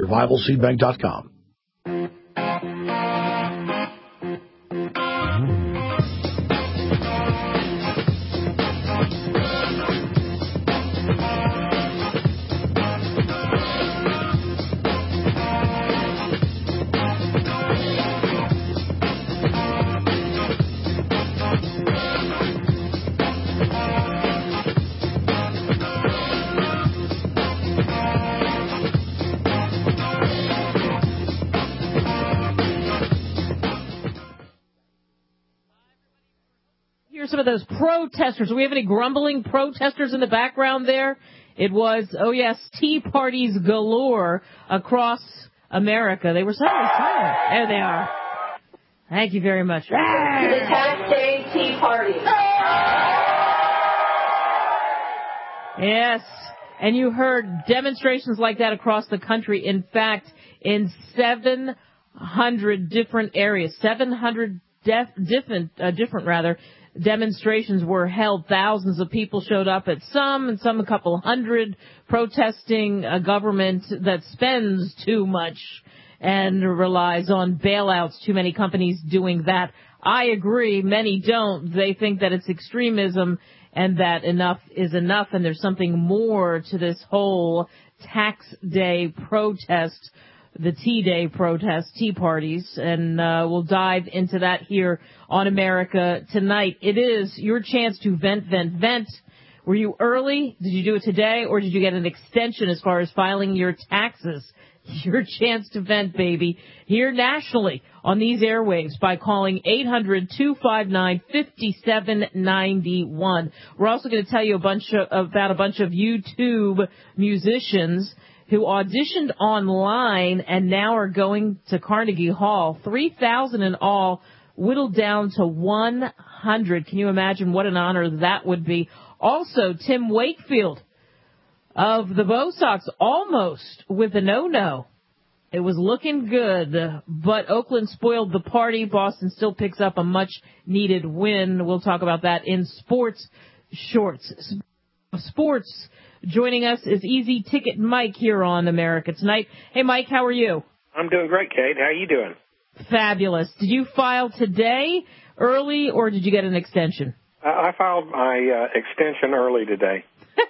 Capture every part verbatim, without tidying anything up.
revival seed bank dot com. Some of those protesters. Do we have any grumbling protesters in the background there? It was, oh yes, tea parties galore across America. They were suddenly silent. There they are. Thank you very much. The Tax Day Tea Party. Yes, and you heard demonstrations like that across the country. In fact, in seven hundred different areas, seven hundred def- different, uh, different rather, demonstrations were held. Thousands of people showed up at some, and some a couple hundred, protesting a government that spends too much and relies on bailouts. Too many companies doing that. I agree. Many don't. They think that it's extremism and that enough is enough, and there's something more to this whole tax day protest, the Tea Day protest, tea parties, and uh, we'll dive into that here on America Tonight. It is your chance to vent, vent, vent. Were you early? Did you do it today, or did you get an extension as far as filing your taxes? Your chance to vent, baby, here nationally on these airwaves by calling eight hundred, two five nine, five seven nine one. We're also going to tell you a bunch of, about a bunch of YouTube musicians who auditioned online and now are going to Carnegie Hall. three thousand in all, whittled down to one hundred. Can you imagine what an honor that would be? Also, Tim Wakefield of the Bo Sox, almost with a no-no. It was looking good, but Oakland spoiled the party. Boston still picks up a much-needed win. We'll talk about that in Sports Shorts. Sports. Joining us is Easy Ticket Mike here on America Tonight. Hey, Mike, how are you? I'm doing great, Kate. How are you doing? Fabulous. Did you file today early, or did you get an extension? Uh, I filed my uh, extension early today.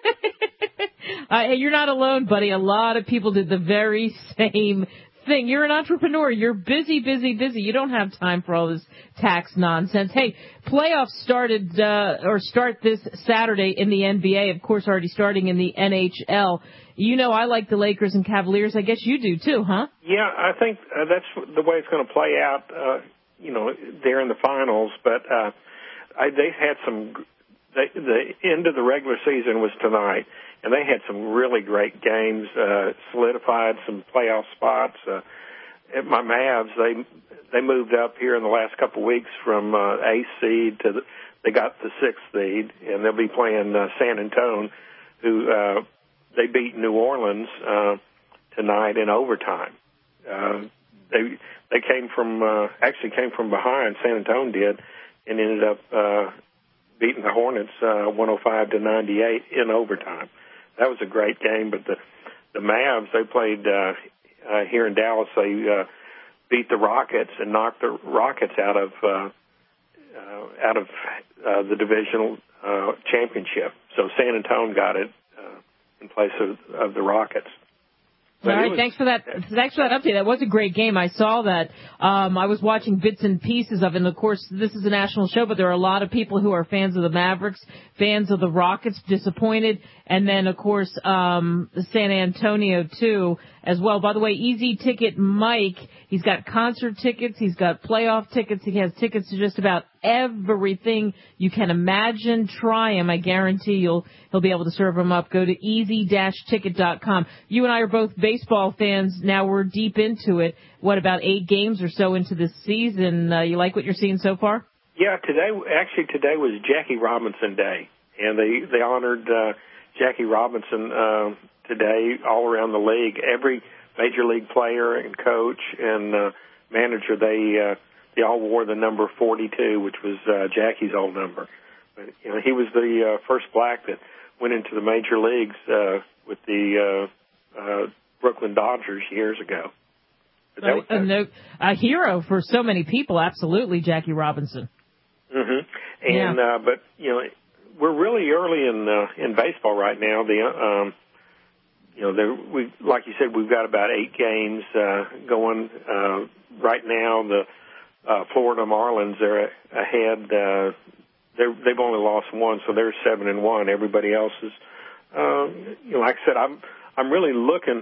uh, hey, you're not alone, buddy. A lot of people did the very same thing. You're an entrepreneur. You're busy, busy, busy. You don't have time for all this tax nonsense. Hey, playoffs started uh, or start this Saturday in the N B A. Of course, already starting in the N H L. You know I like the Lakers and Cavaliers. I guess you do too, huh? Yeah, I think uh, that's the way it's going to play out, uh, you know, there in the finals. But uh, I, they've had some they, – the end of the regular season was tonight, and they had some really great games, uh, solidified some playoff spots. Uh, at my Mavs, they they moved up here in the last couple of weeks from uh, eighth seed to the, they got the sixth seed, and they'll be playing uh, San Antonio, who uh, they beat New Orleans uh, tonight in overtime. Uh, they they came from uh, actually came from behind. San Antonio did, and ended up uh, beating the Hornets uh, one hundred five to ninety-eight in overtime. That was a great game. But the the Mavs, they played uh, uh, here in Dallas. They uh, beat the Rockets and knocked the Rockets out of uh, uh, out of uh, the divisional uh, championship. So San Antonio got it uh, in place of, of the Rockets. All right, was, thanks for that. Thanks for that update. That was a great game. I saw that. Um, I was watching bits and pieces of it. And of course, this is a national show, but there are a lot of people who are fans of the Mavericks, fans of the Rockets, disappointed, and then of course um, San Antonio too, as well. By the way, Easy Ticket Mike, he's got concert tickets, he's got playoff tickets, he has tickets to just about everything you can imagine. Try him. I guarantee you'll he'll be able to serve them up. Go to easy dash ticket dot com. You and I are both baseball fans. Now we're deep into it. What, about eight games or so into this season? Uh, you like what you're seeing so far? Yeah, today actually today was Jackie Robinson Day, and they they honored uh, Jackie Robinson uh, today all around the league. Every major league player and coach and uh, manager, they uh, they all wore the number forty-two, which was uh, Jackie's old number. But, you know, he was the uh, first black that went into the major leagues uh, with the uh, uh, Brooklyn Dodgers years ago. But that was, a, no, a hero for so many people, absolutely, Jackie Robinson. Mm-hmm. And yeah. uh, but you know, we're really early in uh, in baseball right now. The um, you know, there, we like you said, we've got about eight games uh, going uh, right now. The uh, Florida Marlins are ahead. Uh, they're, they've only lost one, so they're seven and one. Everybody else is, uh, you know, like I said, I'm I'm really looking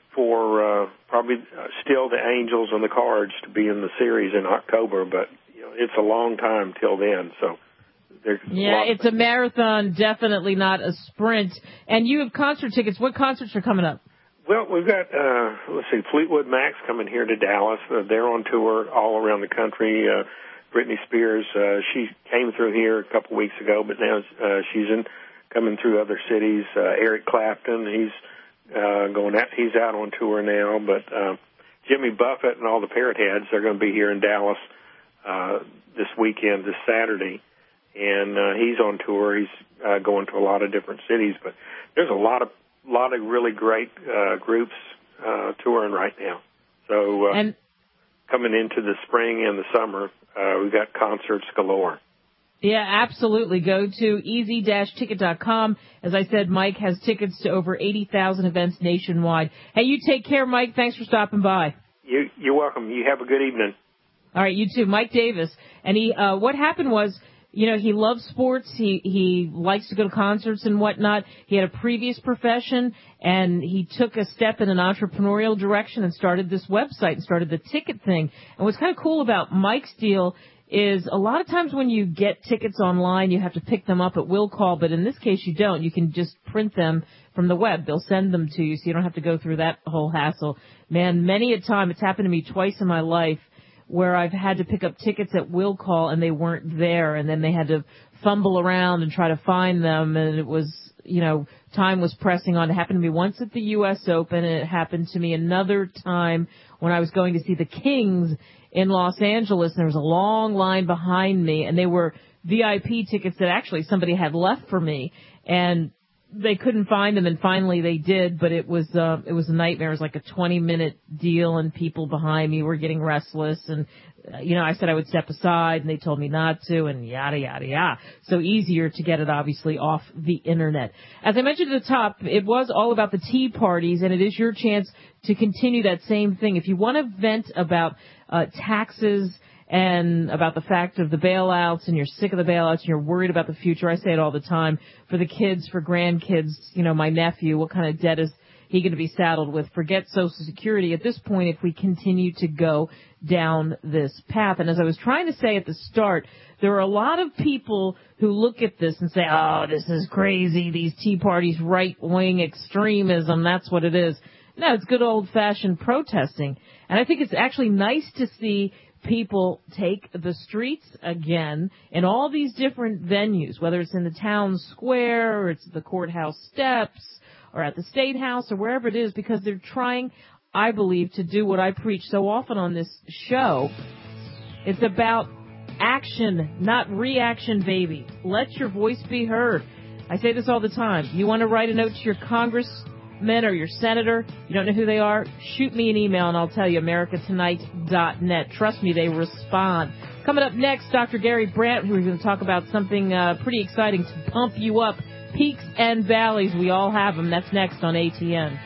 for uh, probably still the Angels and the Cards to be in the series in October, but you know, it's a long time till then. So there's yeah, a it's a marathon, definitely not a sprint. And you have concert tickets. What concerts are coming up? Well, we've got uh, let's see, Fleetwood Mac's coming here to Dallas. Uh, they're on tour all around the country. Uh, Britney Spears, uh, she came through here a couple weeks ago, but now uh, she's in coming through other cities. Uh, Eric Clapton, he's Uh, going out, he's out on tour now, but uh, Jimmy Buffett and all the Parrot Heads are going to be here in Dallas uh, this weekend, this Saturday, and uh, he's on tour. He's uh, going to a lot of different cities, but there's a lot of lot of really great uh, groups uh, touring right now. So uh, and coming into the spring and the summer, uh, we've got concerts galore. Yeah, absolutely. Go to easy dash ticket dot com. As I said, Mike has tickets to over eighty thousand events nationwide. Hey, you take care, Mike. Thanks for stopping by. You, you're welcome. You have a good evening. All right, you too. Mike Davis. And he, uh, what happened was, you know, he loves sports. He, he likes to go to concerts and whatnot. He had a previous profession, and he took a step in an entrepreneurial direction and started this website and started the ticket thing. And what's kind of cool about Mike's deal is a lot of times when you get tickets online, you have to pick them up at will call, but in this case you don't. You can just print them from the web. They'll send them to you, so you don't have to go through that whole hassle. Man, many a time, it's happened to me twice in my life, where I've had to pick up tickets at will call and they weren't there, and then they had to fumble around and try to find them, and it was, you know, time was pressing on. It happened to me once at the U S Open, and it happened to me another time when I was going to see the Kings in Los Angeles, and there was a long line behind me, and they were V I P tickets that actually somebody had left for me, and they couldn't find them, and finally they did, but it was uh, it was a nightmare. It was like a twenty minute deal, and people behind me were getting restless, and uh, you know, I said I would step aside, and they told me not to, and yada yada yada. So easier to get it obviously off the internet. As I mentioned at the top, it was all about the tea parties, and it is your chance to continue that same thing. If you want to vent about uh, taxes and about the fact of the bailouts, and you're sick of the bailouts, and you're worried about the future. I say it all the time. For the kids, for grandkids, you know, my nephew, what kind of debt is he going to be saddled with? Forget Social Security at this point if we continue to go down this path. And as I was trying to say at the start, there are a lot of people who look at this and say, oh, this is crazy, these Tea Parties, right-wing extremism, that's what it is. No, it's good old-fashioned protesting. And I think it's actually nice to see people take the streets again in all these different venues, whether it's in the town square or it's the courthouse steps or at the State House or wherever it is, because they're trying, I believe, to do what I preach so often on this show. It's about action, not reaction, baby. Let your voice be heard. I say this all the time. You want to write a note to your congressman or your senator, you don't know who they are, shoot me an email and I'll tell you, america tonight dot net. Trust me, they respond. Coming up next, Doctor Gary Brandt, who is going to talk about something uh, pretty exciting to pump you up. Peaks and valleys, we all have them. That's next on A T N.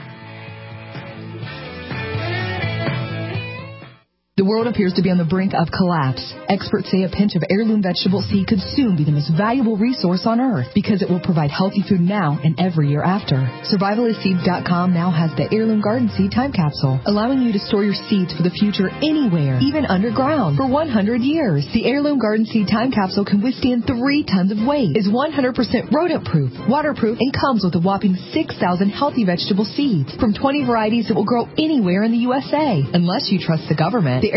The world appears to be on the brink of collapse. Experts say a pinch of heirloom vegetable seed could soon be the most valuable resource on earth because it will provide healthy food now and every year after. Survivalist Seeds dot com now has the Heirloom Garden Seed Time Capsule, allowing you to store your seeds for the future anywhere, even underground, for one hundred years. The Heirloom Garden Seed Time Capsule can withstand three tons of weight, is one hundred percent rodent-proof, waterproof, and comes with a whopping six thousand healthy vegetable seeds from twenty varieties that will grow anywhere in the U S A. Unless you trust the government, the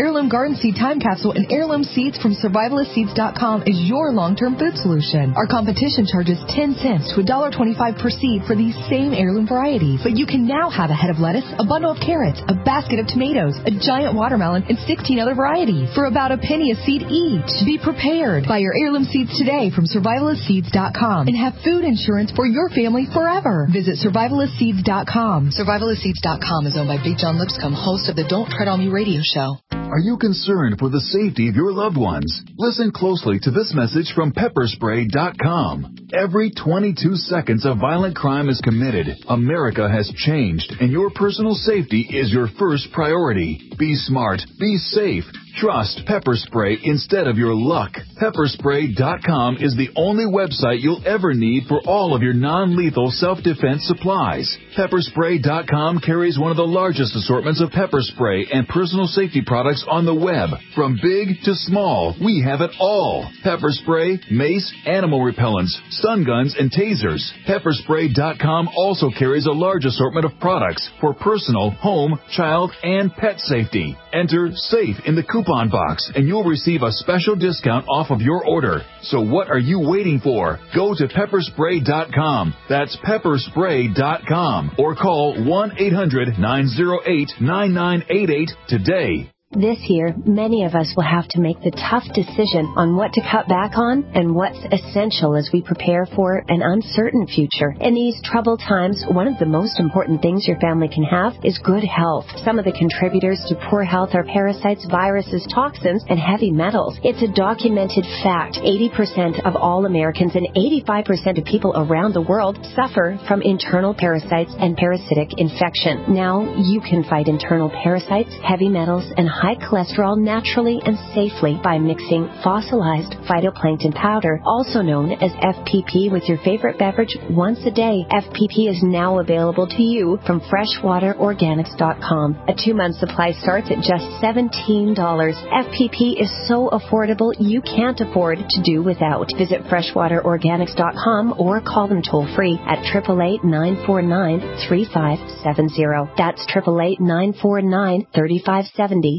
Heirloom Garden Seed Time Capsule and Heirloom Seeds from Survivalist Seeds dot com is your long-term food solution. Our competition charges ten cents to one dollar twenty-five per seed for these same heirloom varieties. But you can now have a head of lettuce, a bundle of carrots, a basket of tomatoes, a giant watermelon, and sixteen other varieties for about a penny a seed each. Be prepared. Buy your heirloom seeds today from Survivalist Seeds dot com and have food insurance for your family forever. Visit Survivalist Seeds dot com. Survivalist Seeds dot com is owned by Big John Lipscomb, host of the Don't Tread on Me radio show. Are you concerned for the safety of your loved ones? Listen closely to this message from pepper spray dot com. Every twenty-two seconds a violent crime is committed. America has changed, and your personal safety is your first priority. Be smart. Be safe. Trust Pepper Spray instead of your luck. pepper spray dot com is the only website you'll ever need for all of your non-lethal self-defense supplies. pepper spray dot com carries one of the largest assortments of pepper spray and personal safety products on the web. From big to small, we have it all. Pepper spray, mace, animal repellents, stun guns, and tasers. pepper spray dot com also carries a large assortment of products for personal, home, child, and pet safety. Enter SAFE in the coupon box, and you'll receive a special discount off of your order. So what are you waiting for? Go to pepper spray dot com. That's pepper spray dot com. Or call one eight hundred nine oh eight nine nine eight eight today. This year, many of us will have to make the tough decision on what to cut back on and what's essential as we prepare for an uncertain future. In these troubled times, one of the most important things your family can have is good health. Some of the contributors to poor health are parasites, viruses, toxins, and heavy metals. It's a documented fact. eighty percent of all Americans and eighty-five percent of people around the world suffer from internal parasites and parasitic infection. Now you can fight internal parasites, heavy metals, and high cholesterol naturally and safely by mixing fossilized phytoplankton powder, also known as F P P, with your favorite beverage once a day. F P P is now available to you from freshwater organics dot com. A two-month supply starts at just seventeen dollars. F P P is so affordable you can't afford to do without. Visit freshwater organics dot com or call them toll-free at eight eight eight, nine four nine, three five seven zero. That's eight eight eight, nine four nine, three five seven zero.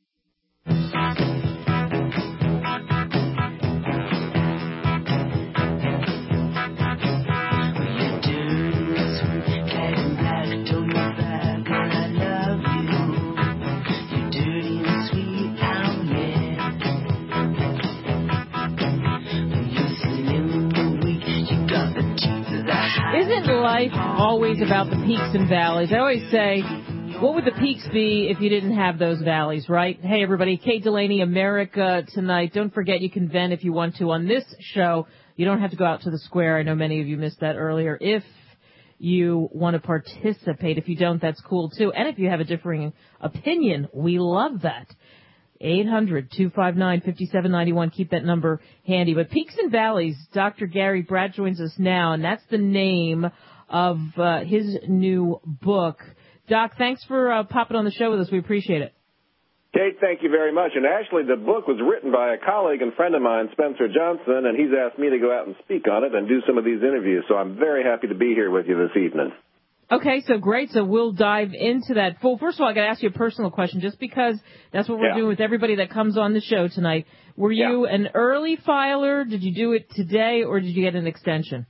Isn't life always about the peaks and valleys? I always say, what would the peaks be if you didn't have those valleys, right? Hey, everybody, Kate Delaney, America Tonight. Don't forget you can vent if you want to on this show. You don't have to go out to the square. I know many of you missed that earlier. If you want to participate, if you don't, that's cool, too. And if you have a differing opinion, we love that. eight hundred, two five nine, five seven nine one. Keep that number handy. But Peaks and Valleys, Doctor Gary Brad joins us now, and that's the name of uh, his new book. Doc, thanks for uh, popping on the show with us. We appreciate it. Kate, thank you very much. And actually, the book was written by a colleague and friend of mine, Spencer Johnson, and he's asked me to go out and speak on it and do some of these interviews. So I'm very happy to be here with you this evening. Okay, so great. So we'll dive into that. Well, first of all, I got to ask you a personal question, just because that's what we're yeah. doing with everybody that comes on the show tonight. Were you yeah. an early filer? Did you do it today, or did you get an extension?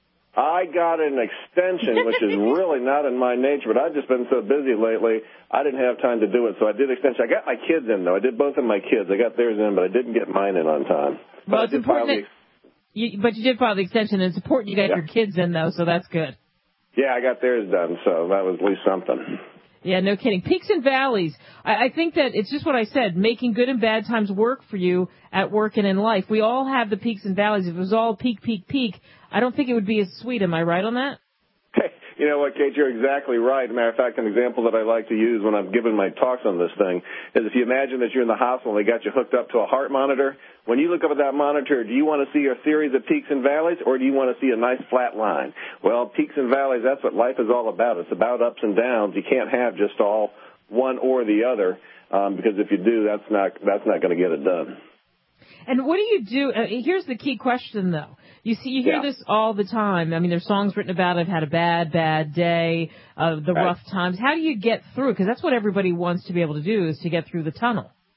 I got an extension, which is really not in my nature, but I've just been so busy lately, I didn't have time to do it, so I did extension. I got my kids in, though. I did both of my kids. I got theirs in, but I didn't get mine in on time. Well, but it's important that you, but you did file the extension, and it's important you got yeah. your kids in, though, so that's good. Yeah, I got theirs done, so that was at least something. Yeah, no kidding. Peaks and valleys. I, I think that it's just what I said, making good and bad times work for you at work and in life. We all have the peaks and valleys. If it was all peak, peak, peak, I don't think it would be as sweet. Am I right on that? Hey, you know what, Kate, you're exactly right. As a matter of fact, an example that I like to use when I'm giving my talks on this thing is if you imagine that you're in the hospital and they got you hooked up to a heart monitor, when you look up at that monitor, do you want to see a series of peaks and valleys, or do you want to see a nice flat line? Well, peaks and valleys, that's what life is all about. It's about ups and downs. You can't have just all one or the other, um, because if you do, that's not that's not going to get it done. And what do you do? Uh, here's the key question, though. You see, you hear yeah. this all the time. I mean, there's songs written about I've had a bad, bad day, uh, the right. rough times. How do you get through? Because that's what everybody wants to be able to do, is to get through the tunnel.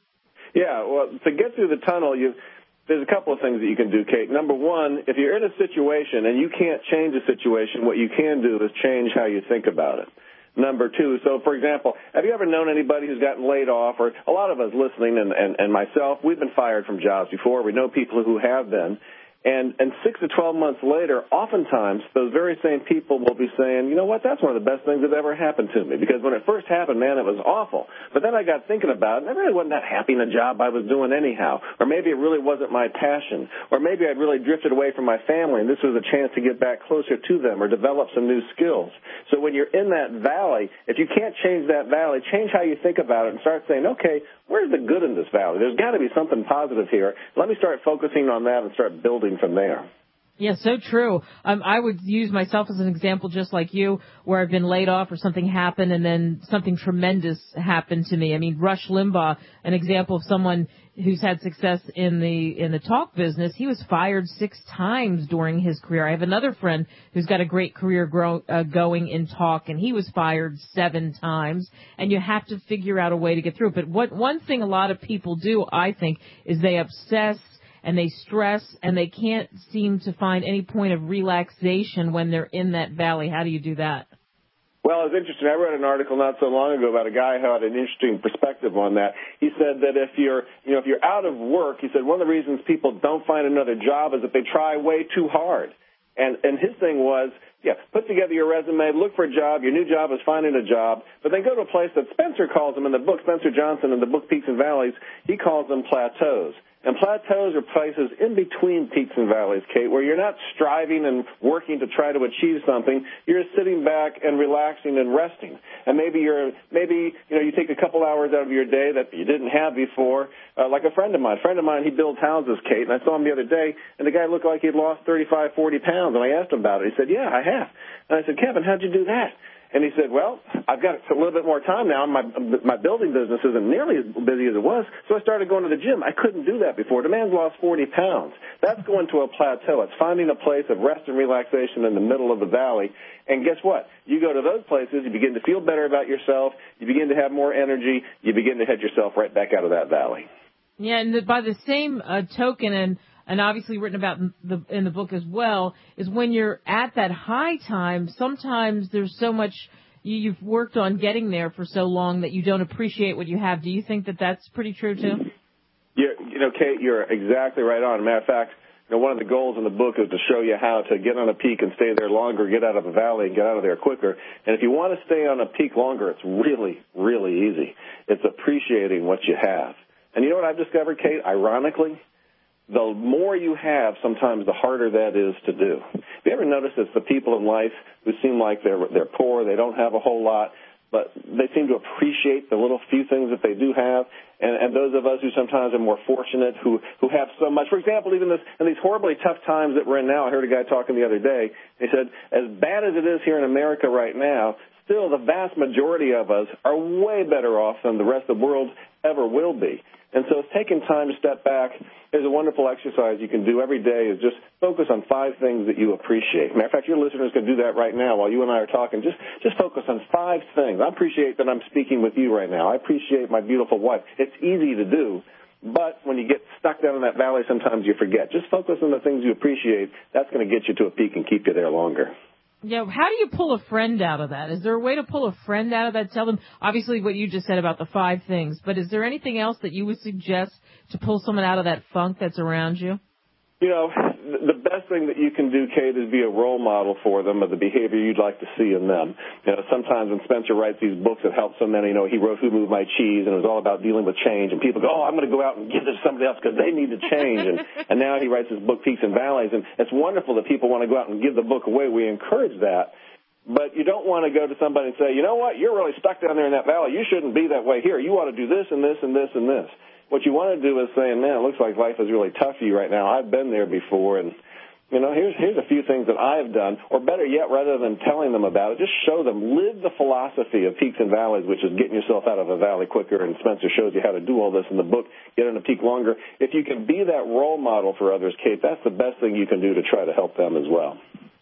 Yeah, well, to get through the tunnel, you there's a couple of things that you can do, Kate. Number one, if you're in a situation and you can't change a situation, what you can do is change how you think about it. Number two, so, for example, have you ever known anybody who's gotten laid off, or a lot of us listening and, and, and myself, we've been fired from jobs before. We know people who have been. And, and six to twelve months later, oftentimes, those very same people will be saying, you know what, that's one of the best things that ever happened to me. Because when it first happened, man, it was awful. But then I got thinking about it, and I really wasn't that happy in the job I was doing anyhow. Or maybe it really wasn't my passion. Or maybe I'd really drifted away from my family, and this was a chance to get back closer to them or develop some new skills. So when you're in that valley, if you can't change that valley, change how you think about it and start saying, okay, where's the good in this valley? There's got to be something positive here. Let me start focusing on that and start building from there. Yeah, so true. Um, I would use myself as an example, just like you, where I've been laid off or something happened and then something tremendous happened to me. I mean, Rush Limbaugh, an example of someone who's had success in the in the talk business. He was fired six times during his career. I have another friend who's got a great career grow, uh, going in talk, and he was fired seven times. And you have to figure out a way to get through it. But what one thing a lot of people do, I think, is they obsess and they stress, and they can't seem to find any point of relaxation when they're in that valley. How do you do that? Well, it's interesting. I read an article not so long ago about a guy who had an interesting perspective on that. He said that if you're, you know, if you're out of work, he said one of the reasons people don't find another job is that they try way too hard. And and his thing was, yeah, put together your resume, look for a job. Your new job is finding a job. But then go to a place that Spencer calls them in the book, Spencer Johnson in the book Peaks and Valleys, he calls them plateaus. And plateaus are places in between peaks and valleys, Kate, where you're not striving and working to try to achieve something. You're sitting back and relaxing and resting. And maybe you're, maybe, you know, you take a couple hours out of your day that you didn't have before. Uh, like a friend of mine. A friend of mine, he builds houses, Kate, and I saw him the other day, and the guy looked like he'd lost thirty-five, forty pounds. And I asked him about it. He said, yeah, I have. And I said, Kevin, how'd you do that? And he said, well, I've got a little bit more time now. My my building business isn't nearly as busy as it was, so I started going to the gym. I couldn't do that before. The man's lost forty pounds. That's going to a plateau. It's finding a place of rest and relaxation in the middle of the valley. And guess what? You go to those places, you begin to feel better about yourself, you begin to have more energy, you begin to head yourself right back out of that valley. Yeah, and the, by the same uh, token, and and obviously written about in the, in the book as well, is when you're at that high time, sometimes there's so much you, you've worked on getting there for so long that you don't appreciate what you have. Do you think that that's pretty true, too? You're, you know, Kate, you're exactly right on. As a matter of fact, you know, one of the goals in the book is to show you how to get on a peak and stay there longer, get out of a valley and get out of there quicker. And if you want to stay on a peak longer, it's really, really easy. It's appreciating what you have. And you know what I've discovered, Kate, ironically? The more you have, sometimes the harder that is to do. Have you ever noticed it's the people in life who seem like they're they're poor, they don't have a whole lot, but they seem to appreciate the little few things that they do have, and, and those of us who sometimes are more fortunate, who, who have so much. For example, even this, in these horribly tough times that we're in now, I heard a guy talking the other day. He said, as bad as it is here in America right now, still the vast majority of us are way better off than the rest of the world ever will be. And so it's taking time to step back. There's a wonderful exercise you can do every day is just focus on five things that you appreciate. Matter of fact, your listeners can do that right now while you and I are talking. Just just focus on five things. I appreciate that I'm speaking with you right now. I appreciate my beautiful wife. It's easy to do, but when you get stuck down in that valley, sometimes you forget. Just focus on the things you appreciate. That's going to get you to a peak and keep you there longer. Yeah, how do you pull a friend out of that? Is there a way to pull a friend out of that? Tell them, obviously, what you just said about the five things, but is there anything else that you would suggest to pull someone out of that funk that's around you? You know, the best thing that you can do, Kate, is be a role model for them of the behavior you'd like to see in them. You know, sometimes when Spencer writes these books that help so many, you know, he wrote Who Moved My Cheese, and it was all about dealing with change, and people go, oh, I'm going to go out and give this to somebody else because they need to change. and, and now he writes his book, Peaks and Valleys, and it's wonderful that people want to go out and give the book away. We encourage that. But you don't want to go to somebody and say, you know what, you're really stuck down there in that valley. You shouldn't be that way here. You ought to do this and this and this and this. What you want to do is say, man, it looks like life is really tough for you right now. I've been there before, and, you know, here's here's a few things that I've done. Or better yet, rather than telling them about it, just show them, live the philosophy of peaks and valleys, which is getting yourself out of a valley quicker, and Spencer shows you how to do all this in the book, get on a peak longer. If you can be that role model for others, Kate, that's the best thing you can do to try to help them as well.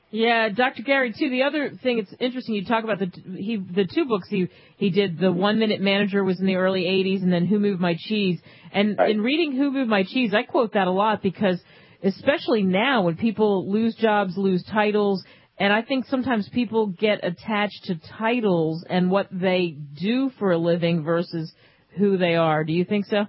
Yeah, Doctor Gary, too, the other thing, it's interesting, you talk about the he the two books he he did. The One Minute Manager was in the early eighties, and then Who Moved My Cheese. And right. in reading Who Moved My Cheese, I quote that a lot because especially now when people lose jobs, lose titles, and I think sometimes people get attached to titles and what they do for a living versus who they are. Do you think so?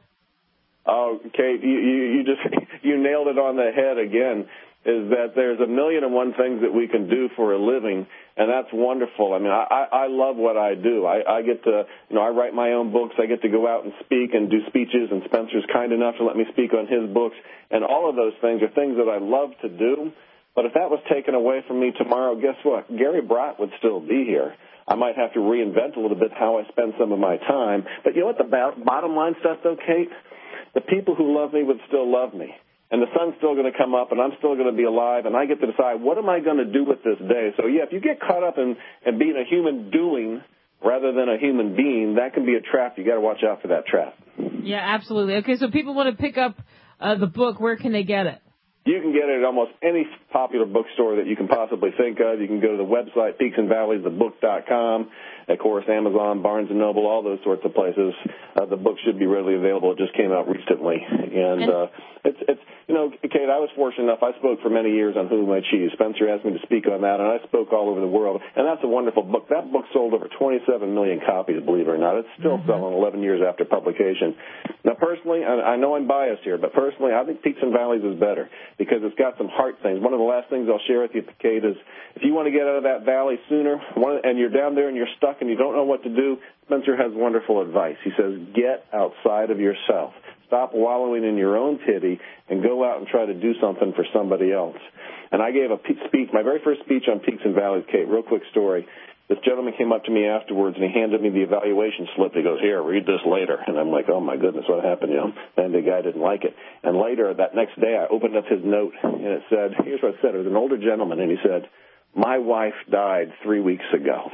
Oh, Kate, you, you, you just you nailed it on the head again, is that there's a million and one things that we can do for a living, and that's wonderful. I mean, I, I love what I do. I, I get to, you know, I write my own books. I get to go out and speak and do speeches, and Spencer's kind enough to let me speak on his books, and all of those things are things that I love to do. But if that was taken away from me tomorrow, guess what? Gary Brott would still be here. I might have to reinvent a little bit how I spend some of my time. But you know what the bottom line stuff, though, Kate? The people who love me would still love me. And the sun's still going to come up, and I'm still going to be alive, and I get to decide, what am I going to do with this day? So, yeah, if you get caught up in, in being a human doing rather than a human being, that can be a trap. You got to watch out for that trap. Yeah, absolutely. Okay, so people want to pick up uh, the book. Where can they get it? You can get it at almost any popular bookstore that you can possibly think of. You can go to the website, peaks and valleys the book dot com. Of course, Amazon, Barnes and Noble, all those sorts of places. Uh, the book should be readily available. It just came out recently. And, and uh, it's, it's, you know, Kate, I was fortunate enough. I spoke for many years on Who Moved My Cheese. Spencer asked me to speak on that, and I spoke all over the world. And that's a wonderful book. That book sold over twenty-seven million copies, believe it or not. It's still mm-hmm. selling eleven years after publication. Now, personally, I, I know I'm biased here, but personally, I think Peaks and Valleys is better because it's got some heart things. One of the last things I'll share with you, Kate, is if you want to get out of that valley sooner one, and you're down there and you're stuck and you don't know what to do, Spencer has wonderful advice. He says, get outside of yourself. Stop wallowing in your own pity and go out and try to do something for somebody else. And I gave a speech, my very first speech on Peaks and Valleys, Kate, real quick story. This gentleman came up to me afterwards, and he handed me the evaluation slip. He goes, here, read this later. And I'm like, oh, my goodness, what happened? You know, and the guy didn't like it. And later, that next day, I opened up his note, and it said, here's what it said. It was an older gentleman, and he said, my wife died three weeks ago.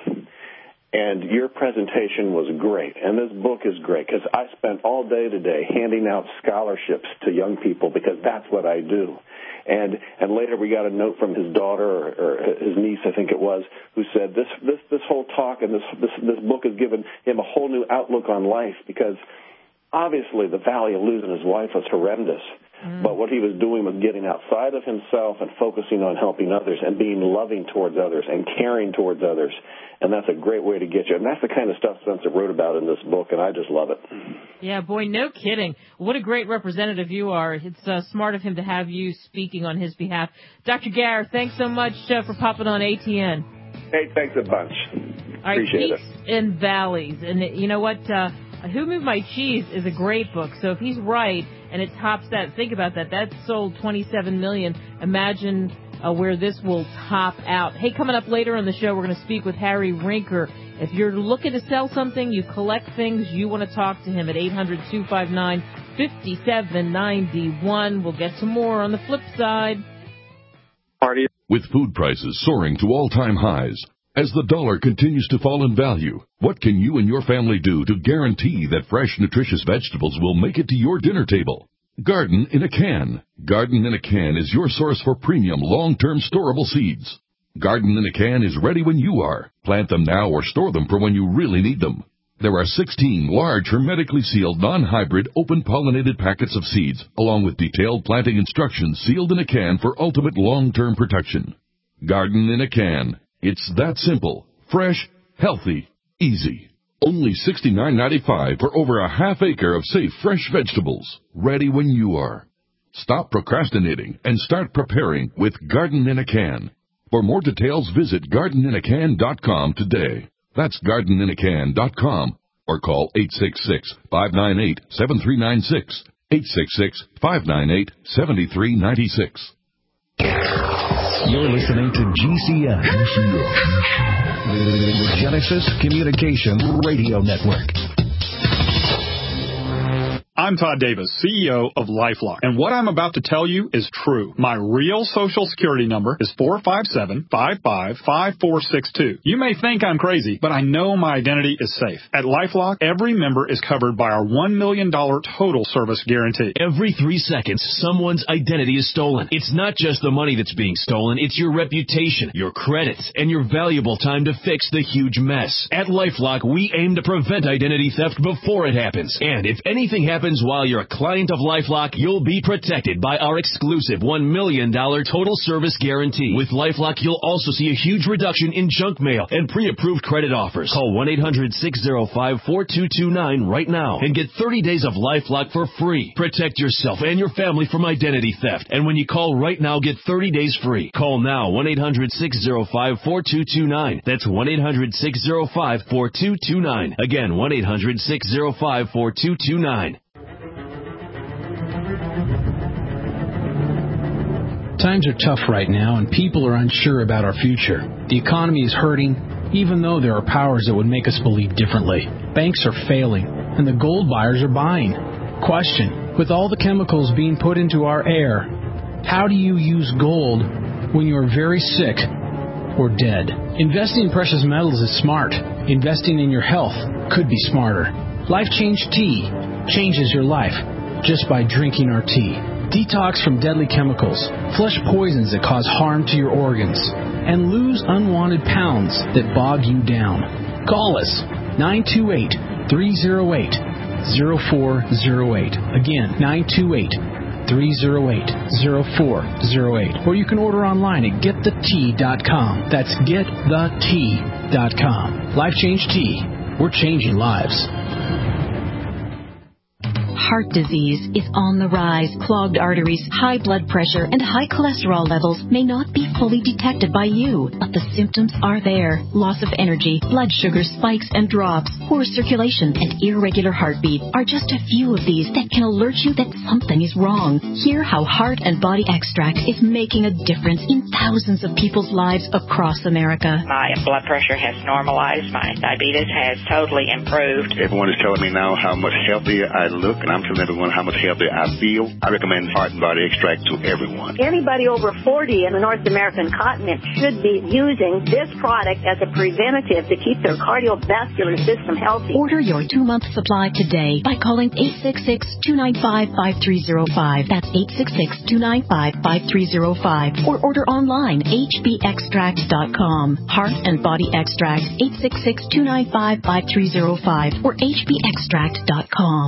And your presentation was great, and this book is great because I spent all day today handing out scholarships to young people because that's what I do. And and later we got a note from his daughter or, or his niece, I think it was, who said this this this whole talk and this this this book has given him a whole new outlook on life because obviously the valley of losing his wife was horrendous. Mm. But what he was doing was getting outside of himself and focusing on helping others and being loving towards others and caring towards others. And that's a great way to get you. And that's the kind of stuff Spencer wrote about in this book, and I just love it. Yeah, boy, no kidding. What a great representative you are. It's uh, smart of him to have you speaking on his behalf. Doctor Garr, thanks so much uh, for popping on A T N. Hey, thanks a bunch. All right, Appreciate Peaks it. and Valleys. And you know what? Uh, Who Moved My Cheese is a great book. So if he's right and it tops that, think about that. That sold twenty-seven million dollars. Imagine uh, where this will top out. Hey, coming up later on the show, we're going to speak with Harry Rinker. If you're looking to sell something, you collect things, you want to talk to him at eight hundred, two five nine, five seven nine one. We'll get to more on the flip side. Party. With food prices soaring to all-time highs, as the dollar continues to fall in value, what can you and your family do to guarantee that fresh, nutritious vegetables will make it to your dinner table? Garden in a Can. Garden in a Can is your source for premium, long-term storable seeds. Garden in a Can is ready when you are. Plant them now or store them for when you really need them. There are sixteen large, hermetically sealed, non-hybrid, open-pollinated packets of seeds, along with detailed planting instructions sealed in a can for ultimate long-term protection. Garden in a Can. It's that simple, fresh, healthy, easy. Only sixty-nine ninety-five for over a half acre of safe, fresh vegetables, ready when you are. Stop procrastinating and start preparing with Garden in a Can. For more details, visit garden in a can dot com today. That's garden in a can dot com or call eight six six, five nine eight, seven three nine six, eight six six, five nine eight, seven three nine six. You're listening to G C N, the Genesis Communication Radio Network. I'm Todd Davis, C E O of LifeLock, and what I'm about to tell you is true. My real Social Security number is four five seven, five five five four six two. You may think I'm crazy, but I know my identity is safe. At LifeLock, every member is covered by our one million dollars total service guarantee. Every three seconds, someone's identity is stolen. It's not just the money that's being stolen, it's your reputation, your credits, and your valuable time to fix the huge mess. At LifeLock, we aim to prevent identity theft before it happens. And if anything happens while you're a client of LifeLock, you'll be protected by our exclusive one million dollars total service guarantee. With LifeLock, you'll also see a huge reduction in junk mail and pre-approved credit offers. Call one eight hundred six zero five four two two nine right now and get thirty days of LifeLock for free. Protect yourself and your family from identity theft. And when you call right now, get thirty days free. Call now, one eight hundred six zero five four two two nine. That's one eight hundred six zero five four two two nine. Again, one eight hundred six zero five four two two nine. Times are tough right now, and people are unsure about our future. The economy is hurting, even though there are powers that would make us believe differently. Banks are failing, and the gold buyers are buying. Question: with all the chemicals being put into our air, how do you use gold when you are very sick or dead? Investing in precious metals is smart. Investing in your health could be smarter. Life Change Tea changes your life just by drinking our tea. Detox from deadly chemicals, flush poisons that cause harm to your organs, and lose unwanted pounds that bog you down. Call us, nine two eight, three zero eight, zero four zero eight. Again, nine two eight, three zero eight, zero four zero eight. Or you can order online at get the tea dot com. That's get the tea dot com. Life Change Tea. We're changing lives. Heart disease is on the rise. Clogged arteries, high blood pressure, and high cholesterol levels may not be fully detected by you, but the symptoms are there. Loss of energy, blood sugar spikes and drops, poor circulation, and irregular heartbeat are just a few of these that can alert you that something is wrong. Hear how Heart and Body Extract is making a difference in thousands of people's lives across America. My blood pressure has normalized. My diabetes has totally improved. Everyone is telling me now how much healthier I look, and I'm telling everyone how much healthier I feel. I recommend Heart and Body Extract to everyone. Anybody over forty in the North American continent should be using this product as a preventative to keep their cardiovascular system healthy. Order your two-month supply today by calling eight six six, two nine five, five three zero five. That's eight six six, two nine five, five three zero five. Or order online, h b extract dot com. Heart and Body Extract, eight six six, two nine five, five three zero five or h b extract dot com.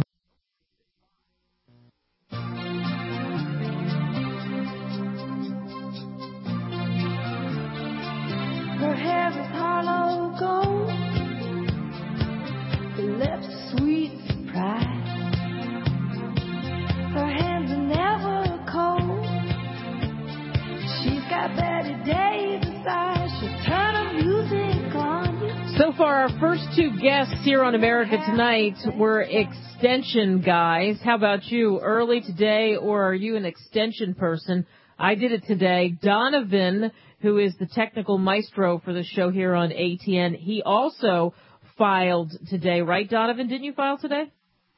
Her hair is hollow gold, her lips sweet surprise. Her hands are never cold. She's got Betty Davis eyes. She'll turn her music on you. So far, our first two guests here on America Tonight were extension guys. How about you? Early today, or are you an extension person? I did it today. Donovan, who is the technical maestro for the show here on A T N, he also filed today, right, Donovan? Didn't you file today?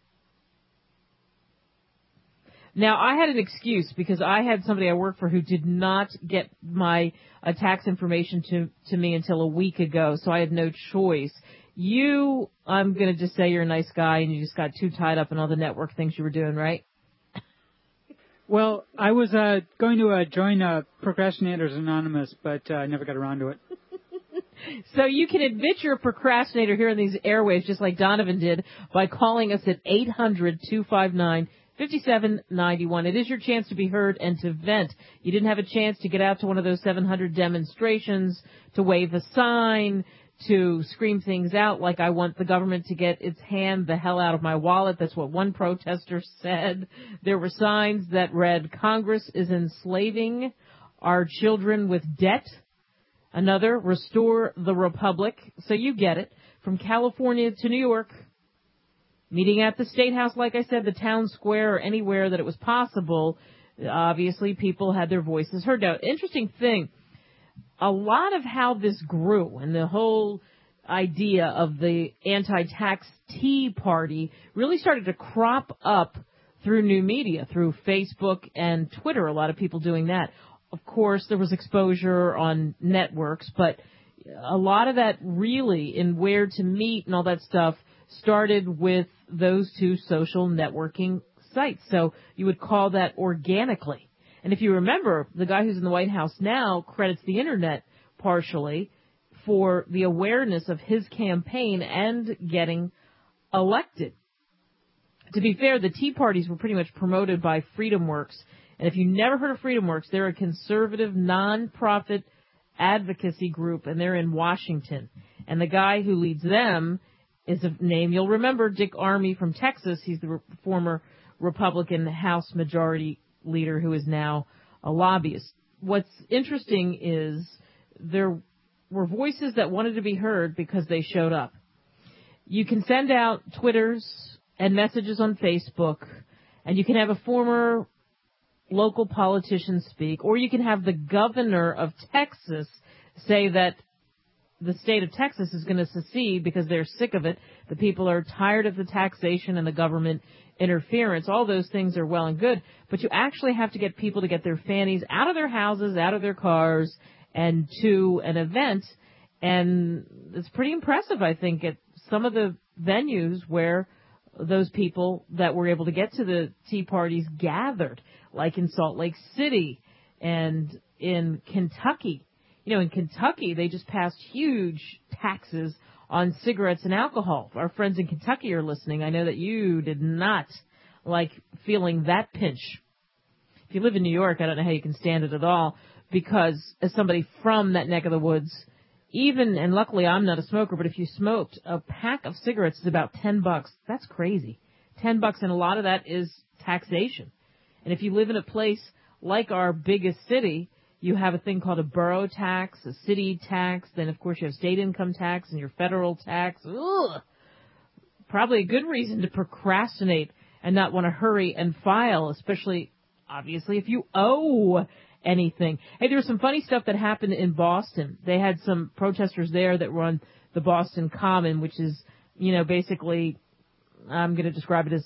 Now, I had an excuse because I had somebody I work for who did not get my uh, tax information to, to me until a week ago, so I had no choice. You, I'm going to just say you're a nice guy and you just got too tied up in all the network things you were doing, right? Well, I was uh, going to uh, join uh, Procrastinators Anonymous, but I uh, never got around to it. So you can admit you're a procrastinator here in these airwaves, just like Donovan did, by calling us at eight hundred, two five nine, five seven nine one. It is your chance to be heard and to vent. You didn't have a chance to get out to one of those seven hundred demonstrations, to wave a sign, to scream things out like I want the government to get its hand the hell out of my wallet. That's what one protester said. There were signs that read, Congress is enslaving our children with debt. Another, restore the republic. So you get it. From California to New York, meeting at the State House, like I said, the town square, or anywhere that it was possible. Obviously, people had their voices heard. Now, interesting thing, a lot of how this grew and the whole idea of the anti-tax Tea Party really started to crop up through new media, through Facebook and Twitter, a lot of people doing that. Of course, there was exposure on networks, but a lot of that really in where to meet and all that stuff started with those two social networking sites. So you would call that organically. And if you remember, the guy who's in the White House now credits the Internet partially for the awareness of his campaign and getting elected. To be fair, the Tea Parties were pretty much promoted by FreedomWorks. And if you never heard of FreedomWorks, they're a conservative, non-profit advocacy group, and they're in Washington. And the guy who leads them is a name you'll remember, Dick Armey from Texas. He's the re- former Republican House Majority Leader who is now a lobbyist. What's interesting is there were voices that wanted to be heard because they showed up. You can send out Twitters and messages on Facebook, and you can have a former local politician speak, or you can have the governor of Texas say that the state of Texas is going to secede because they're sick of it. The people are tired of the taxation and the government interference. All those things are well and good, but you actually have to get people to get their fannies out of their houses, out of their cars, and to an event. And it's pretty impressive, I think, at some of the venues where those people that were able to get to the Tea Parties gathered, like in Salt Lake City and in Kentucky. You know, in Kentucky, they just passed huge taxes on cigarettes and alcohol. Our friends in Kentucky are listening. I know that you did not like feeling that pinch. If you live in New York, I don't know how you can stand it at all, because as somebody from that neck of the woods, even, and luckily I'm not a smoker, but if you smoked, a pack of cigarettes is about ten bucks. That's crazy. ten bucks, and a lot of that is taxation. And if you live in a place like our biggest city, you have a thing called a borough tax, a city tax, then of course you have state income tax and your federal tax. Ugh. Probably a good reason to procrastinate and not want to hurry and file, especially, obviously, if you owe anything. Hey, there was some funny stuff that happened in Boston. They had some protesters there that were on the Boston Common, which is, you know, basically, I'm going to describe it as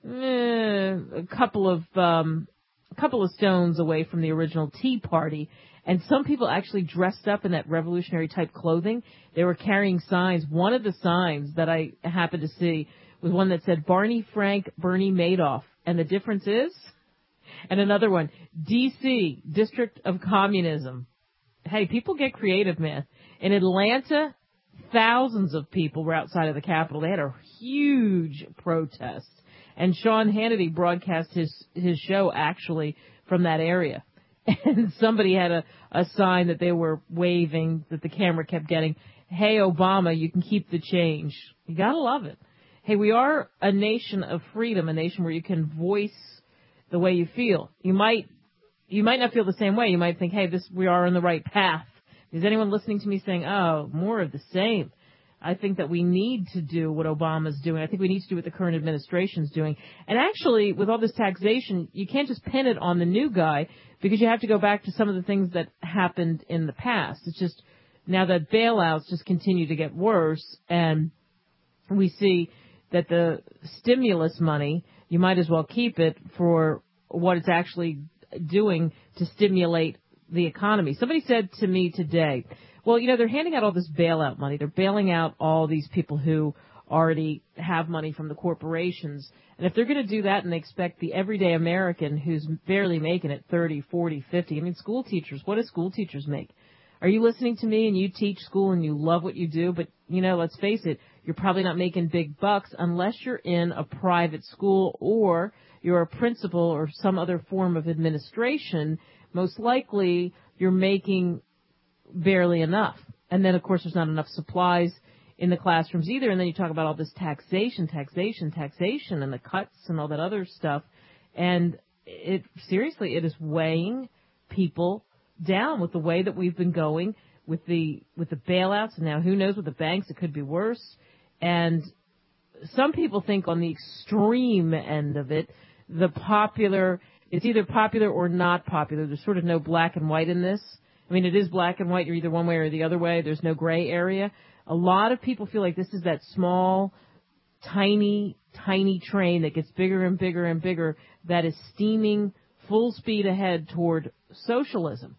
eh, a couple of um, a couple of stones away from the original Tea Party. And some people actually dressed up in that revolutionary type clothing. They were carrying signs. One of the signs that I happened to see was one that said Barney Frank, Bernie Madoff. And the difference is, and another one, D C, District of Communism. Hey, people get creative, man. In Atlanta, thousands of people were outside of the Capitol. They had a huge protest. And Sean Hannity broadcast his, his show, actually, from that area. And somebody had a, a sign that they were waving, that the camera kept getting, hey, Obama, you can keep the change. You gotta love it. Hey, we are a nation of freedom, a nation where you can voice the way you feel. You might, you might not feel the same way. You might think, hey, this, we are on the right path. Is anyone listening to me saying, oh, more of the same? I think that we need to do what Obama's doing. I think we need to do what the current administration's doing. And actually, with all this taxation, you can't just pin it on the new guy, because you have to go back to some of the things that happened in the past. It's just now that bailouts just continue to get worse, and we see that the stimulus money, you might as well keep it for what it's actually doing to stimulate the economy. Somebody said to me today, well, you know, they're handing out all this bailout money. They're bailing out all these people who already have money from the corporations. And if they're going to do that and they expect the everyday American who's barely making it thirty, forty, fifty, I mean, school teachers, what do school teachers make? Are you listening to me and you teach school and you love what you do? But, you know, let's face it, you're probably not making big bucks unless you're in a private school or you're a principal or some other form of administration. Most likely you're making barely enough. And then, of course, there's not enough supplies in the classrooms either. And then you talk about all this taxation, taxation, taxation, and the cuts and all that other stuff. And it seriously, it is weighing people down with the way that we've been going with the with the bailouts. And now who knows with the banks, it could be worse. And some people think on the extreme end of it, the popular, it's either popular or not popular. There's sort of no black and white in this. I mean, it is black and white. You're either one way or the other way. There's no gray area. A lot of people feel like this is that small tiny, tiny train that gets bigger and bigger and bigger that is steaming full speed ahead toward socialism.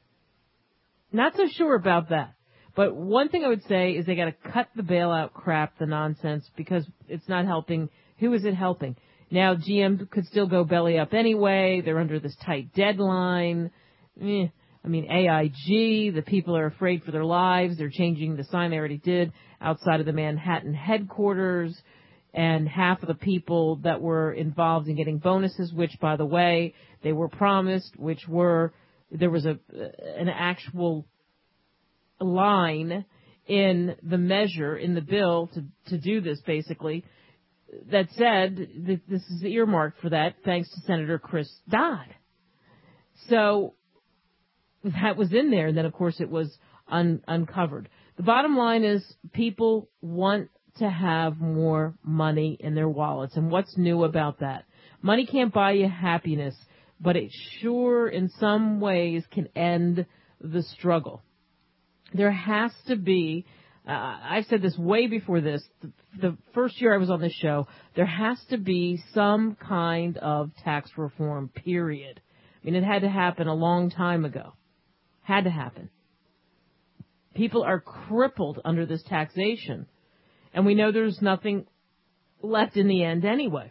Not so sure about that. But one thing I would say is they got to cut the bailout crap, the nonsense, because it's not helping. Who is it helping? Now, G M could still go belly up anyway. They're under this tight deadline. Eh. I mean, A I G, the people are afraid for their lives. They're changing the sign they already did outside of the Manhattan headquarters. And half of the people that were involved in getting bonuses, which, by the way, they were promised, which were, there was a an actual line in the measure, in the bill to, to do this, basically, that said that this is earmarked for that, thanks to Senator Chris Dodd. So that was in there, and then, of course, it was un- uncovered. The bottom line is people want to have more money in their wallets, and what's new about that? Money can't buy you happiness, but it sure, in some ways, can end the struggle. There has to be, uh, I've said this way before this, the, the first year I was on this show, there has to be some kind of tax reform, period. I mean, it had to happen a long time ago. Had to happen. People are crippled under this taxation, and we know there's nothing left in the end anyway.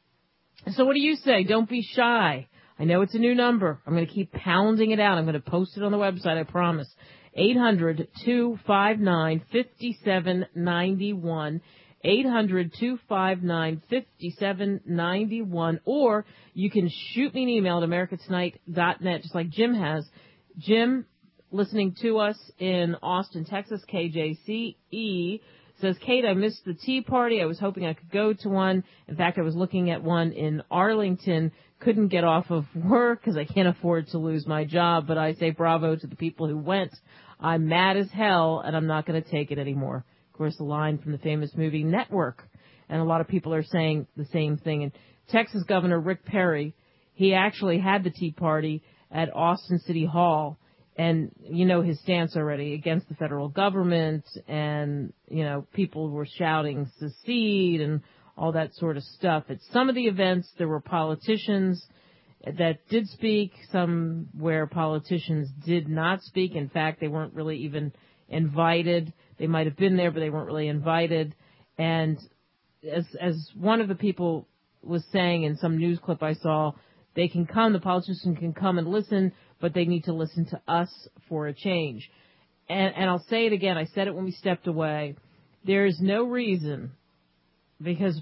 So what do you say? Don't be shy. I know it's a new number. I'm going to keep pounding it out. I'm going to post it on the website, I promise. eight hundred, two five nine, five seven nine one. eight hundred, two five nine, five seven nine one. Or you can shoot me an email at america tonight dot net, just like Jim has. Jim, listening to us in Austin, Texas, K J C E, says, Kate, I missed the Tea Party. I was hoping I could go to one. In fact, I was looking at one in Arlington. Couldn't get off of work because I can't afford to lose my job. But I say bravo to the people who went. I'm mad as hell, and I'm not going to take it anymore. Of course, a line from the famous movie Network. And a lot of people are saying the same thing. And Texas Governor Rick Perry, he actually had the Tea Party at Austin City Hall. And you know his stance already against the federal government, and, you know, people were shouting secede and all that sort of stuff. At some of the events, there were politicians that did speak, some where politicians did not speak. In fact, they weren't really even invited. They might have been there, but they weren't really invited. And as as one of the people was saying in some news clip I saw, they can come, the politicians can come and listen, but they need to listen to us for a change. And, and I'll say it again. I said it when we stepped away. There is no reason, because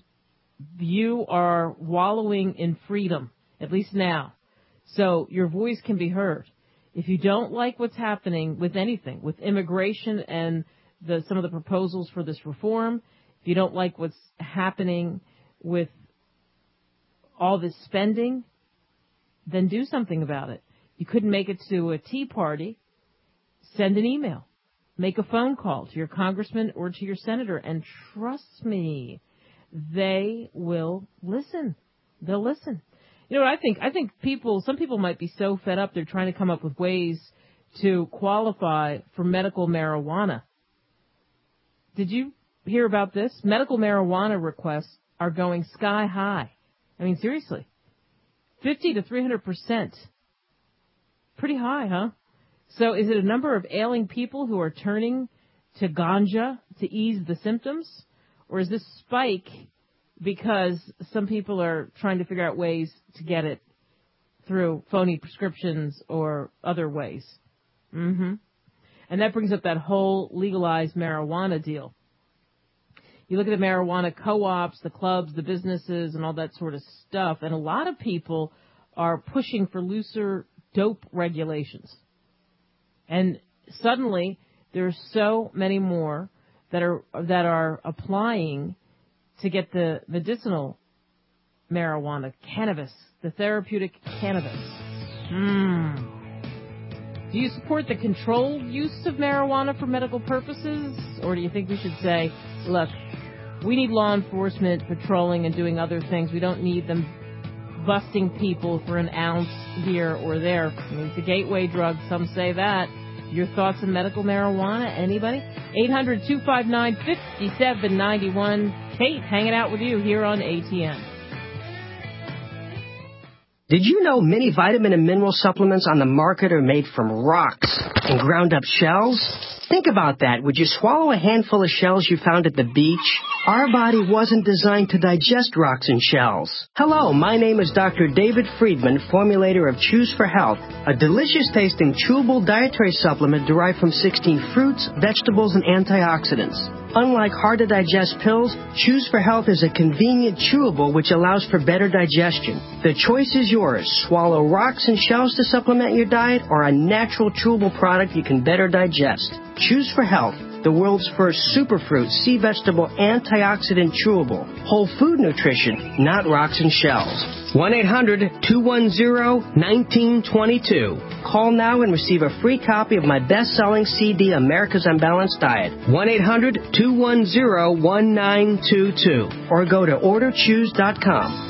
you are wallowing in freedom, at least now, so your voice can be heard. If you don't like what's happening with anything, with immigration and the, some of the proposals for this reform, if you don't like what's happening with all this spending, then do something about it. You couldn't make it to a Tea Party, send an email. Make a phone call to your congressman or to your senator, and trust me, they will listen. They'll listen. You know what I think? I think people, some people might be so fed up they're trying to come up with ways to qualify for medical marijuana. Did you hear about this? Medical marijuana requests are going sky high. I mean, seriously. fifty to three hundred percent. Pretty high, huh? So is it a number of ailing people who are turning to ganja to ease the symptoms? Or is this spike because some people are trying to figure out ways to get it through phony prescriptions or other ways? Mm-hmm. And that brings up that whole legalized marijuana deal. You look at the marijuana co-ops, the clubs, the businesses, and all that sort of stuff, and a lot of people are pushing for looser dope regulations. And suddenly, there's so many more that are that are applying to get the medicinal marijuana, cannabis, the therapeutic cannabis. Mm. Do you support the controlled use of marijuana for medical purposes? Or do you think we should say, look, we need law enforcement patrolling and doing other things. We don't need them busting people for an ounce here or there. I mean, it's a gateway drug. Some say that. Your thoughts on medical marijuana? Anybody? eight hundred, two five nine, five seven nine one. Kate, hanging out with you here on A T N. Did you know many vitamin and mineral supplements on the market are made from rocks and ground up shells? Think about that. Would you swallow a handful of shells you found at the beach? Our body wasn't designed to digest rocks and shells. Hello, my name is Doctor David Friedman, formulator of Choose for Health, a delicious-tasting chewable dietary supplement derived from sixteen fruits, vegetables, and antioxidants. Unlike hard-to-digest pills, Choose for Health is a convenient chewable which allows for better digestion. The choice is yours. Swallow rocks and shells to supplement your diet or a natural chewable product you can better digest. Choose for Health, the world's first superfruit sea vegetable antioxidant chewable. Whole food nutrition, not rocks and shells. one eight hundred, two one zero, one nine two two. Call now and receive a free copy of my best-selling C D, America's Unbalanced Diet. one eight hundred, two one zero, one nine two two. Or go to order choose dot com.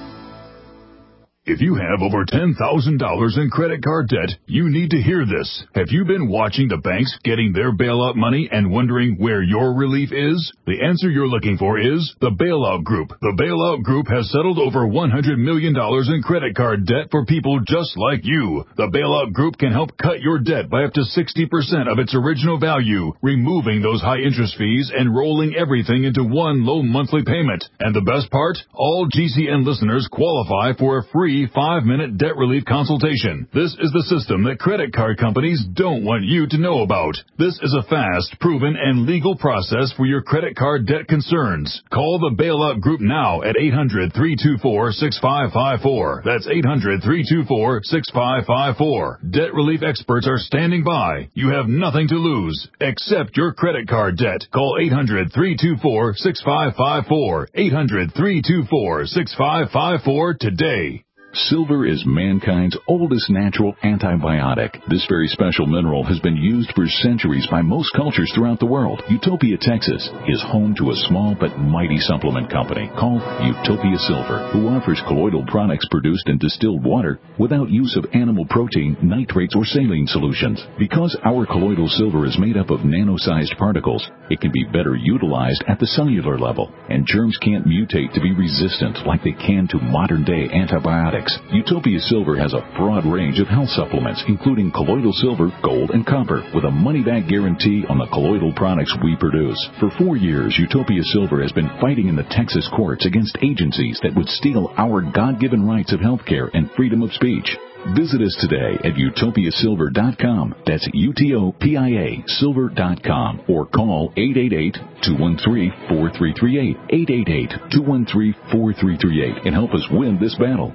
If you have over ten thousand dollars in credit card debt, you need to hear this. Have you been watching the banks getting their bailout money and wondering where your relief is? The answer you're looking for is the Bailout Group. The Bailout Group has settled over one hundred million dollars in credit card debt for people just like you. The Bailout Group can help cut your debt by up to sixty percent of its original value, removing those high interest fees and rolling everything into one low monthly payment. And the best part? All G C N listeners qualify for a free five-minute debt relief consultation. This is the system that credit card companies don't want you to know about. This is a fast, proven, and legal process for your credit card debt concerns. Call the Bailout Group now at eight hundred, three two four, six five five four. That's eight hundred, three two four, six five five four. Debt relief experts are standing by. You have nothing to lose, except your credit card debt. Call eight hundred, three two four, six five five four. eight hundred, three two four, six five five four today. Silver is mankind's oldest natural antibiotic. This very special mineral has been used for centuries by most cultures throughout the world. Utopia, Texas is home to a small but mighty supplement company called Utopia Silver, who offers colloidal products produced in distilled water without use of animal protein, nitrates, or saline solutions. Because our colloidal silver is made up of nano-sized particles, it can be better utilized at the cellular level, and germs can't mutate to be resistant like they can to modern-day antibiotics. Utopia Silver has a broad range of health supplements, including colloidal silver, gold, and copper, with a money-back guarantee on the colloidal products we produce. For four years, Utopia Silver has been fighting in the Texas courts against agencies that would steal our God-given rights of health care and freedom of speech. Visit us today at utopia silver dot com. That's U T O P I A silver dot com. Or call eight eight eight, two one three, four three three eight, eight eight eight, two one three, four three three eight, and help us win this battle.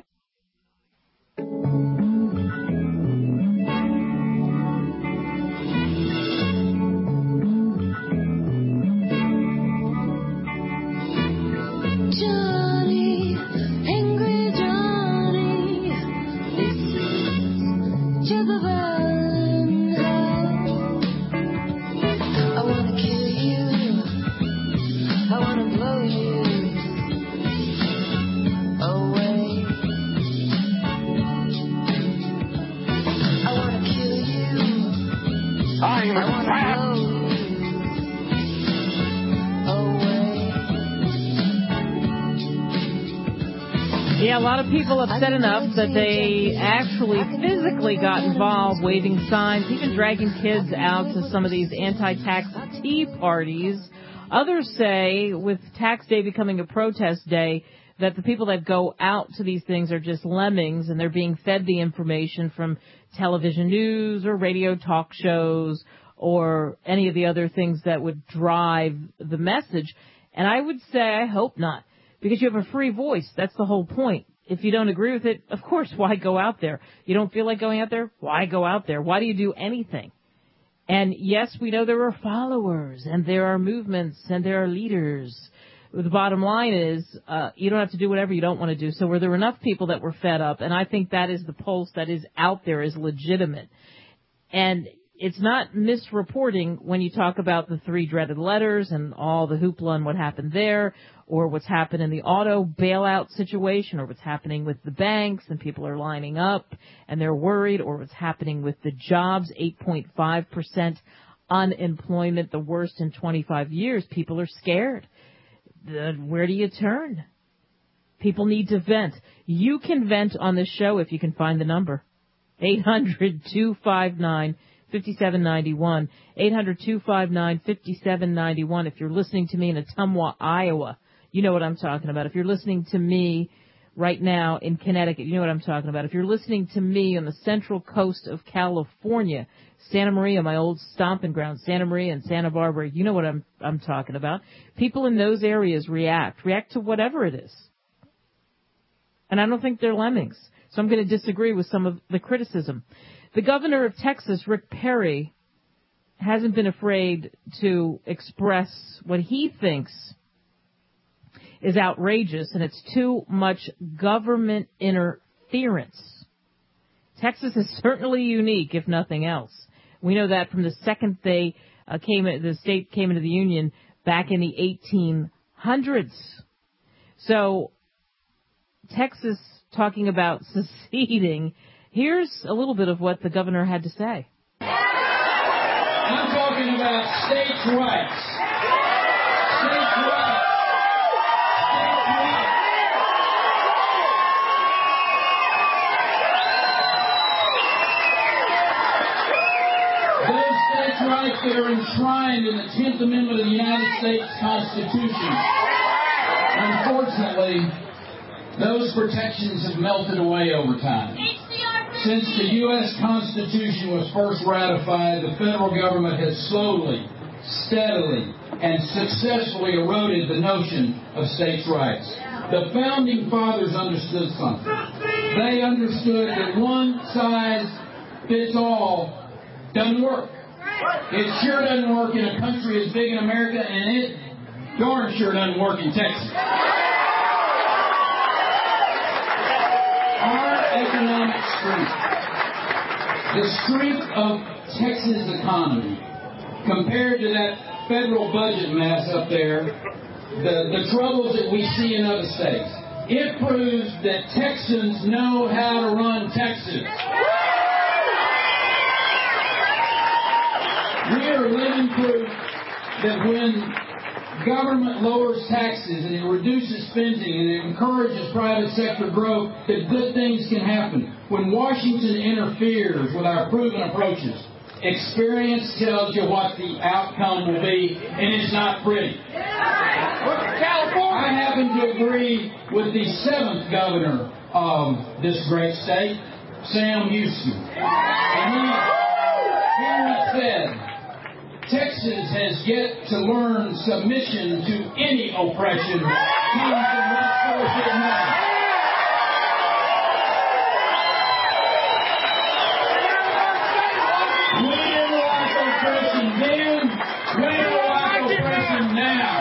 Johnny, angry Johnny, listen to the violin. I wanna kill you, I wanna blow you away. I wanna kill you, I wanna blow you. Yeah, a lot of people upset enough that they actually physically got involved, waving signs, even dragging kids out to some of these anti-tax tea parties. Others say, with tax day becoming a protest day, that the people that go out to these things are just lemmings and they're being fed the information from television news or radio talk shows or any of the other things that would drive the message. And I would say, I hope not. Because you have a free voice. That's the whole point. If you don't agree with it, of course, why go out there? You don't feel like going out there? Why go out there? Why do you do anything? And yes, we know there are followers, and there are movements, and there are leaders. The bottom line is, uh, you don't have to do whatever you don't want to do. So were there enough people that were fed up? And I think that is the pulse that is out there is legitimate. And it's not misreporting when you talk about the three dreaded letters and all the hoopla and what happened there, or what's happened in the auto bailout situation, or what's happening with the banks and people are lining up and they're worried, or what's happening with the jobs, eight point five percent unemployment, the worst in twenty-five years. People are scared. The, where do you turn? People need to vent. You can vent on this show if you can find the number. eight hundred, two five nine, five seven nine one. eight hundred, two five nine, five seven nine one. If you're listening to me in Ottumwa, Iowa, you know what I'm talking about. If you're listening to me right now in Connecticut, you know what I'm talking about. If you're listening to me on the central coast of California, Santa Maria, my old stomping ground, Santa Maria and Santa Barbara, you know what I'm I'm talking about. People in those areas react, react to whatever it is. And I don't think they're lemmings. So I'm going to disagree with some of the criticism. The governor of Texas, Rick Perry, hasn't been afraid to express what he thinks is outrageous, and it's too much government interference. Texas is certainly unique, if nothing else. We know that from the second they uh, came, the state came into the Union back in the eighteen hundreds. So Texas talking about seceding. Here's a little bit of what the governor had to say. I'm talking about states' rights. States' rights. Those states' rights that are enshrined in the tenth Amendment of the United States Constitution. Unfortunately, those protections have melted away over time. Since the U S Constitution was first ratified, the federal government has slowly, steadily, and successfully eroded the notion of states' rights. The Founding Fathers understood something. They understood that one size fits all doesn't work. It sure doesn't work in a country as big as America, and it darn sure doesn't work in Texas. Our economic strength, the strength of Texas' economy, compared to that federal budget mess up there, the, the troubles that we see in other states, it proves that Texans know how to run Texas. We are living proof that when government lowers taxes and it reduces spending and it encourages private sector growth, that good things can happen. When Washington interferes with our proven approaches, experience tells you what the outcome will be, and it's not pretty. California. I happen to agree with the seventh governor of this great state, Sam Houston. And he, he said, Texas has yet to learn submission to any oppression comes from what source it may. We didn't like oppression then, we don't like oppression now.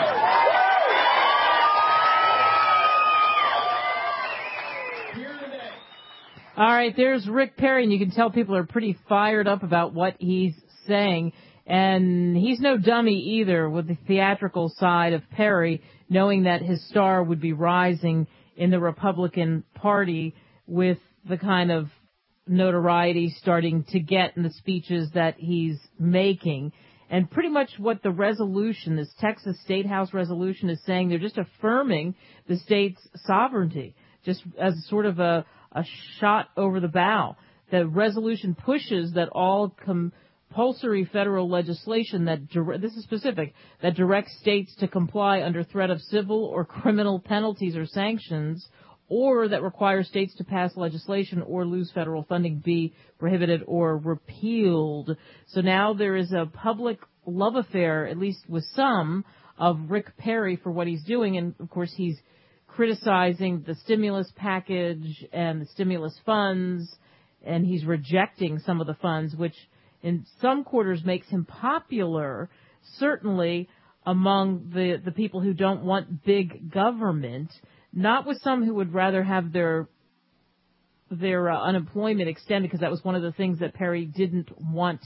All right, there's Rick Perry, and you can tell people are pretty fired up about what he's saying. And he's no dummy either with the theatrical side of Perry, knowing that his star would be rising in the Republican Party with the kind of notoriety starting to get in the speeches that he's making. And pretty much what the resolution, this Texas State House resolution, is saying, they're just affirming the state's sovereignty, just as sort of a, a shot over the bow. The resolution pushes that all com- compulsory federal legislation that, this is specific, that directs states to comply under threat of civil or criminal penalties or sanctions, or that requires states to pass legislation or lose federal funding be prohibited or repealed. So now there is a public love affair, at least with some, of Rick Perry for what he's doing. And, of course, he's criticizing the stimulus package and the stimulus funds, and he's rejecting some of the funds, which in some quarters makes him popular, certainly among the, the people who don't want big government, not with some who would rather have their their uh, unemployment extended, because that was one of the things that Perry didn't want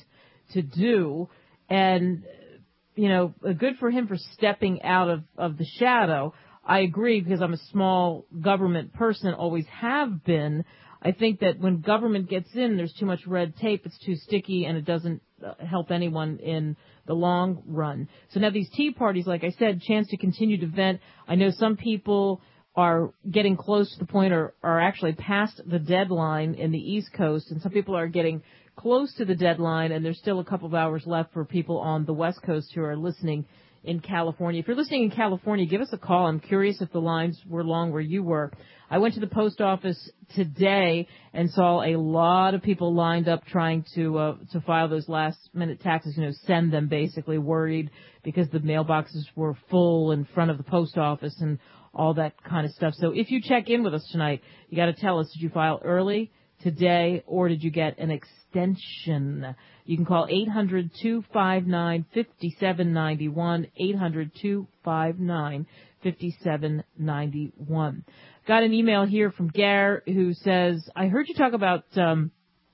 to do. And, you know, good for him for stepping out of, of the shadow. I agree, because I'm a small government person, always have been. I think that when government gets in, there's too much red tape, it's too sticky, and it doesn't help anyone in the long run. So now these tea parties, like I said, chance to continue to vent. I know some people are getting close to the point or are actually past the deadline in the East Coast, and some people are getting close to the deadline, and there's still a couple of hours left for people on the West Coast who are listening in California. If you're listening in California, give us a call. I'm curious if the lines were long where you were. I went to the post office today and saw a lot of people lined up trying to uh, to file those last-minute taxes, you know, send them, basically worried because the mailboxes were full in front of the post office and all that kind of stuff. So if you check in with us tonight, you got to tell us, did you file early today or did you get an extension? You can call eight hundred, two five nine, five seven nine one, eight hundred, two five nine, five seven nine one. Got an email here from Gare who says, I heard you talk about um,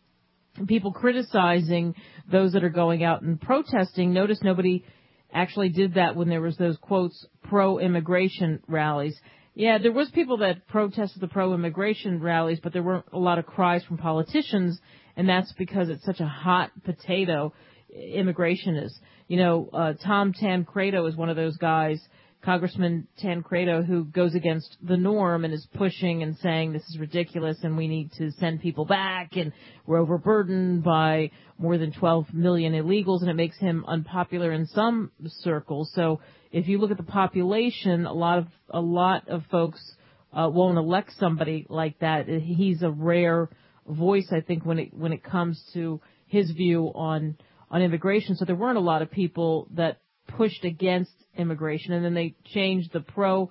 people criticizing those that are going out and protesting. Notice nobody actually did that when there was those, quotes, pro-immigration rallies. Yeah, there was people that protested the pro-immigration rallies, but there weren't a lot of cries from politicians, and that's because it's such a hot potato, immigration is. You know, uh, Tom Tancredo is one of those guys, Congressman Tancredo, who goes against the norm and is pushing and saying this is ridiculous and we need to send people back and we're overburdened by more than twelve million illegals, and it makes him unpopular in some circles. So if you look at the population, a lot of a lot of folks uh, won't elect somebody like that. He's a rare voice, I think, when it when it comes to his view on on immigration. So there weren't a lot of people that pushed against immigration, and then they changed the pro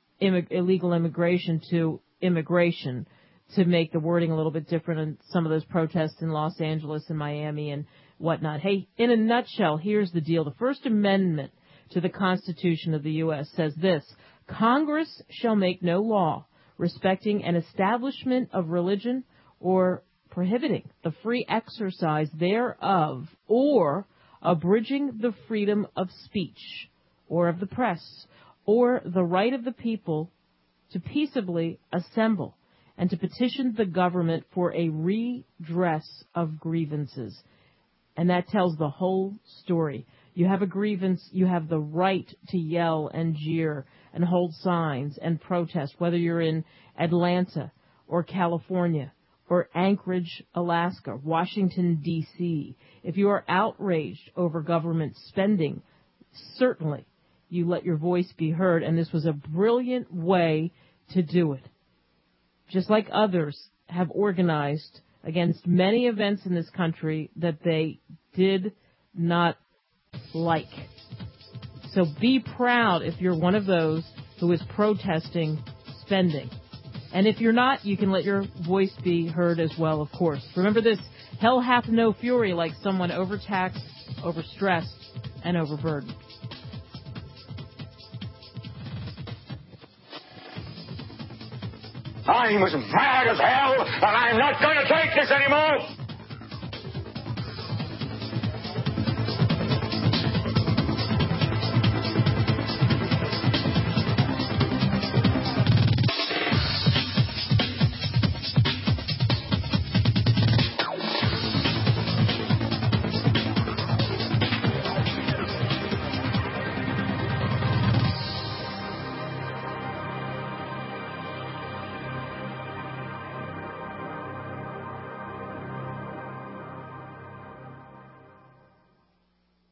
illegal immigration to immigration to make the wording a little bit different in some of those protests in Los Angeles and Miami and whatnot. Hey, in a nutshell, here's the deal. The First Amendment to the Constitution of the U S says this: Congress shall make no law respecting an establishment of religion or prohibiting the free exercise thereof or abridging the freedom of speech or of the press or the right of the people to peaceably assemble and to petition the government for a redress of grievances. And that tells the whole story. You have a grievance, you have the right to yell and jeer and hold signs and protest, whether you're in Atlanta or California or Anchorage, Alaska, Washington, D C If you are outraged over government spending, certainly you let your voice be heard, and this was a brilliant way to do it. Just like others have organized against many events in this country that they did not like. So be proud if you're one of those who is protesting spending. And if you're not, you can let your voice be heard as well, of course. Remember this: hell hath no fury like someone overtaxed, overstressed, and overburdened. I'm as mad as hell, and I'm not going to take this anymore.